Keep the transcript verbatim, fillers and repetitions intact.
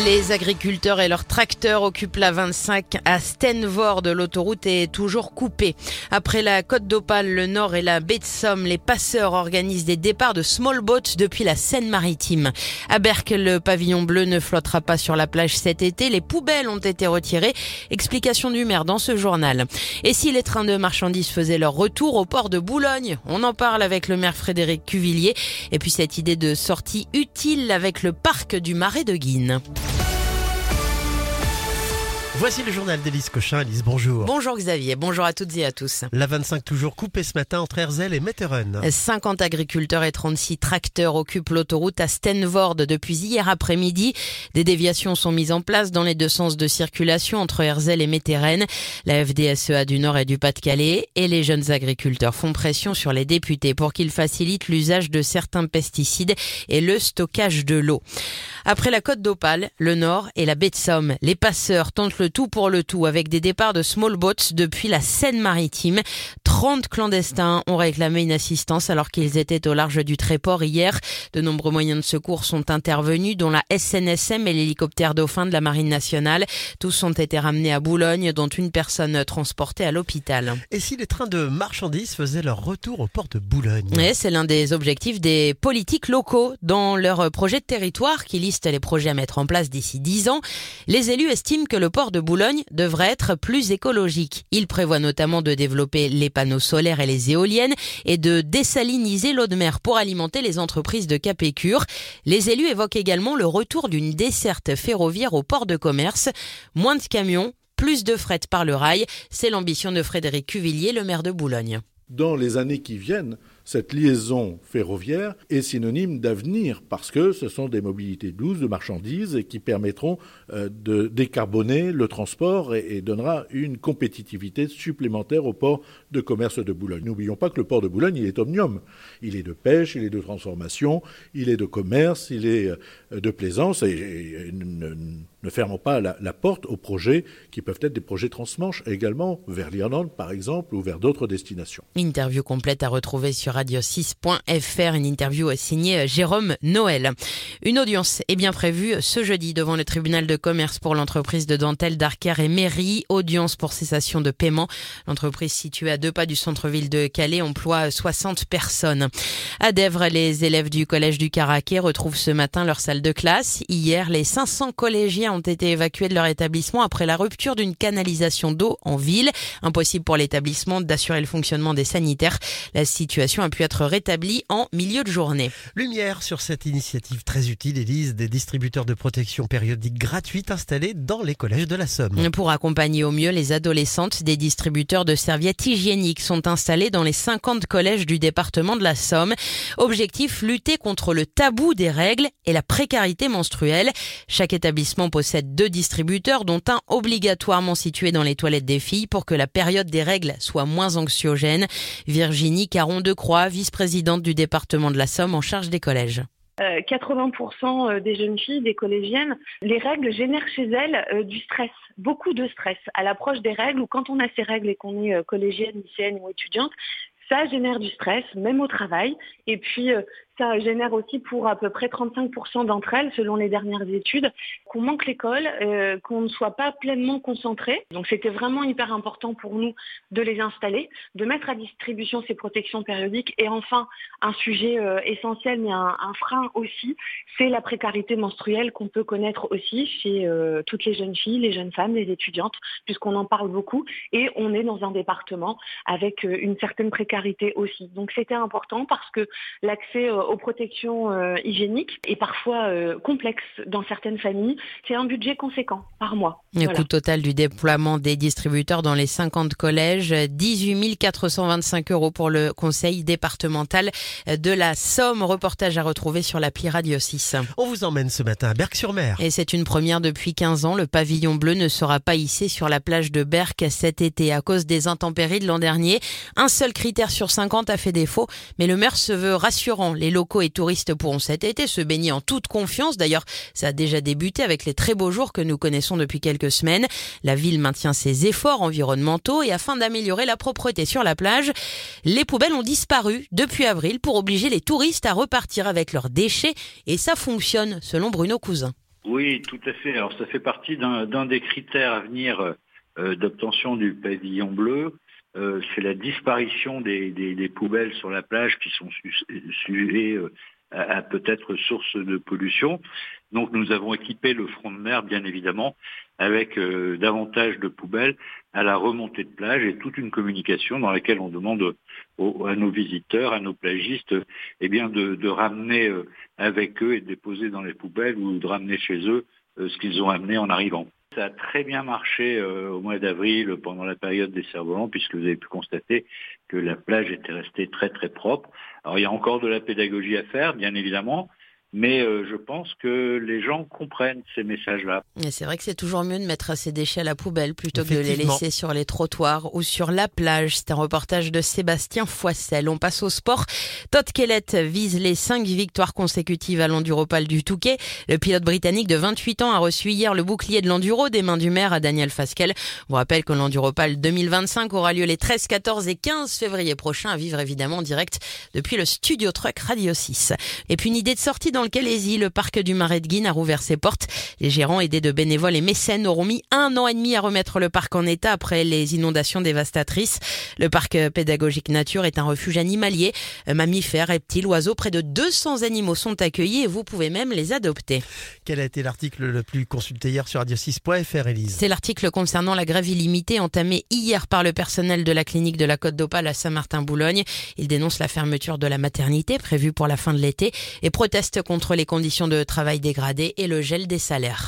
Les agriculteurs et leurs tracteurs occupent la vingt-cinq à Stenvoorde. L'autoroute est toujours coupée. Après la Côte d'Opale, le Nord et la baie de Somme, les passeurs organisent des départs de small boats depuis la Seine-Maritime. À Berck, le pavillon bleu ne flottera pas sur la plage cet été. Les poubelles ont été retirées. Explication du maire dans ce journal. Et si les trains de marchandises faisaient leur retour au port de Boulogne? On en parle avec le maire Frédéric Cuvillier. Et puis cette idée de sortie utile avec le parc du Marais de Guînes. Voici le journal d'Élise Cochin. Élise, bonjour. Bonjour Xavier, bonjour à toutes et à tous. La vingt-cinq toujours coupée ce matin entre Herzl et Metteren. cinquante agriculteurs et trente-six tracteurs occupent l'autoroute à Stenvoorde depuis hier après-midi. Des déviations sont mises en place dans les deux sens de circulation entre Herzl et Metteren. La F D S E A du Nord et du Pas-de-Calais et les jeunes agriculteurs font pression sur les députés pour qu'ils facilitent l'usage de certains pesticides et le stockage de l'eau. Après la Côte d'Opale, le Nord et la baie de Somme, les passeurs tentent le tout pour le tout avec des départs de small boats depuis la Seine-Maritime. trente clandestins ont réclamé une assistance alors qu'ils étaient au large du Tréport hier. De nombreux moyens de secours sont intervenus, dont la S N S M et l'hélicoptère Dauphin de la Marine nationale. Tous ont été ramenés à Boulogne, dont une personne transportée à l'hôpital. Et si les trains de marchandises faisaient leur retour au port de Boulogne? Ouais, c'est l'un des objectifs des politiques locaux dans leur projet de territoire qui liste les projets à mettre en place d'ici dix ans. Les élus estiment que le port de Boulogne devrait être plus écologique. Ils prévoient notamment de développer les panneaux solaires et les éoliennes et de désaliniser l'eau de mer pour alimenter les entreprises de Capécure. Les élus évoquent également le retour d'une desserte ferroviaire au port de commerce. Moins de camions, plus de fret par le rail. C'est l'ambition de Frédéric Cuvillier, le maire de Boulogne. Dans les années qui viennent, cette liaison ferroviaire est synonyme d'avenir parce que ce sont des mobilités douces de marchandises et qui permettront euh, de décarboner le transport et, et donnera une compétitivité supplémentaire au port de commerce de Boulogne. N'oublions pas que le port de Boulogne, il est omnium. Il est de pêche, il est de transformation, il est de commerce, il est euh, de plaisance et, et, et ne, ne fermons pas la, la porte aux projets qui peuvent être des projets transmanche également vers l'Irlande par exemple ou vers d'autres destinations. Interview complète à retrouver sur radio six point f r, une interview signée Jérôme Noël. Une audience est bien prévue ce jeudi devant le tribunal de commerce pour l'entreprise de dentelle d'Arquer et Mairie. Audience pour cessation de paiement. L'entreprise située à deux pas du centre-ville de Calais emploie soixante personnes. À Dèvres, les élèves du collège du Caraquet retrouvent ce matin leur salle de classe. Hier, les cinq cents collégiens ont été évacués de leur établissement après la rupture d'une canalisation d'eau en ville. Impossible pour l'établissement d'assurer le fonctionnement des sanitaires. La situation a pu être rétablie en milieu de journée. Lumière sur cette initiative très utile, Élise, des distributeurs de protection périodique gratuite installés dans les collèges de la Somme. Pour accompagner au mieux les adolescentes, des distributeurs de serviettes hygiéniques sont installés dans les cinquante collèges du département de la Somme. Objectif, lutter contre le tabou des règles et la précarité menstruelle. Chaque établissement possède deux distributeurs, dont un obligatoirement situé dans les toilettes des filles pour que la période des règles soit moins anxiogène. Virginie Caron-Decroix, vice-présidente du département de la Somme en charge des collèges. Euh, quatre-vingts pour cent des jeunes filles, des collégiennes, les règles génèrent chez elles euh, du stress, beaucoup de stress. À l'approche des règles ou quand on a ces règles et qu'on est euh, collégienne, lycéenne ou étudiante, ça génère du stress, même au travail. Et puis, euh, ça génère aussi pour à peu près trente-cinq pour cent d'entre elles, selon les dernières études, qu'on manque l'école, euh, qu'on ne soit pas pleinement concentré. Donc c'était vraiment hyper important pour nous de les installer, de mettre à distribution ces protections périodiques. Et enfin, un sujet euh, essentiel, mais un, un frein aussi, c'est la précarité menstruelle qu'on peut connaître aussi chez euh, toutes les jeunes filles, les jeunes femmes, les étudiantes, puisqu'on en parle beaucoup. Et on est dans un département avec euh, une certaine précarité aussi. Donc c'était important parce que l'accès euh, aux protections euh, hygiéniques est parfois euh, complexe dans certaines familles. C'est un budget conséquent par mois. Le voilà. coût total du déploiement des distributeurs dans les cinquante collèges, dix-huit mille quatre cent vingt-cinq euros pour le conseil départemental de la Somme. Reportage à retrouver sur l'appli Radio six. On vous emmène ce matin à Berck-sur-Mer. Et c'est une première depuis quinze ans. Le pavillon bleu ne sera pas hissé sur la plage de Berck cet été à cause des intempéries de l'an dernier. Un seul critère sur cinquante a fait défaut, mais le maire se veut rassurant. Les locaux et touristes pourront cet été se baigner en toute confiance. D'ailleurs, ça a déjà débuté avec les très beaux jours que nous connaissons depuis quelques semaines. La ville maintient ses efforts environnementaux et afin d'améliorer la propreté sur la plage, les poubelles ont disparu depuis avril pour obliger les touristes à repartir avec leurs déchets et ça fonctionne selon Bruno Cousin. Oui, tout à fait. Alors ça fait partie d'un, d'un des critères à venir euh, d'obtention du pavillon bleu. Euh, c'est la disparition des, des, des poubelles sur la plage qui sont su, sujets euh, à, à peut-être source de pollution. Donc nous avons équipé le front de mer, bien évidemment, avec euh, davantage de poubelles à la remontée de plage et toute une communication dans laquelle on demande aux, à nos visiteurs, à nos plagistes, eh bien de, de ramener euh, avec eux et de déposer dans les poubelles ou de ramener chez eux euh, ce qu'ils ont amené en arrivant. Ça a très bien marché euh, au mois d'avril pendant la période des cerfs-volants puisque vous avez pu constater que la plage était restée très très propre. Alors il y a encore de la pédagogie à faire, bien évidemment, mais euh, je pense que les gens comprennent ces messages-là. Et c'est vrai que c'est toujours mieux de mettre ses déchets à la poubelle plutôt que de les laisser sur les trottoirs ou sur la plage. C'est un reportage de Sébastien Foissel. On passe au sport. Todd Kellett vise les cinq victoires consécutives à l'Enduropal du Touquet. Le pilote britannique de vingt-huit ans a reçu hier le bouclier de l'enduro des mains du maire à Daniel Fasquelle. Je vous rappelle que l'Enduropal deux mille vingt-cinq aura lieu les treize, quatorze et quinze février prochains, à vivre évidemment en direct depuis le Studio Truck Radio six. Et puis une idée de sortie dans le Calaisis, le parc du Marais de Guine a rouvert ses portes. Les gérants, aidés de bénévoles et mécènes, auront mis un an et demi à remettre le parc en état après les inondations dévastatrices. Le parc pédagogique nature est un refuge animalier. Mammifères, reptiles, oiseaux, près de deux cents animaux sont accueillis et vous pouvez même les adopter. Quel a été l'article le plus consulté hier sur radio six point f r, Élise ? C'est l'article concernant la grève illimitée entamée hier par le personnel de la clinique de la Côte d'Opale à Saint-Martin-Boulogne. Il dénonce la fermeture de la maternité prévue pour la fin de l'été et proteste contre les conditions de travail dégradées et le gel des salaires.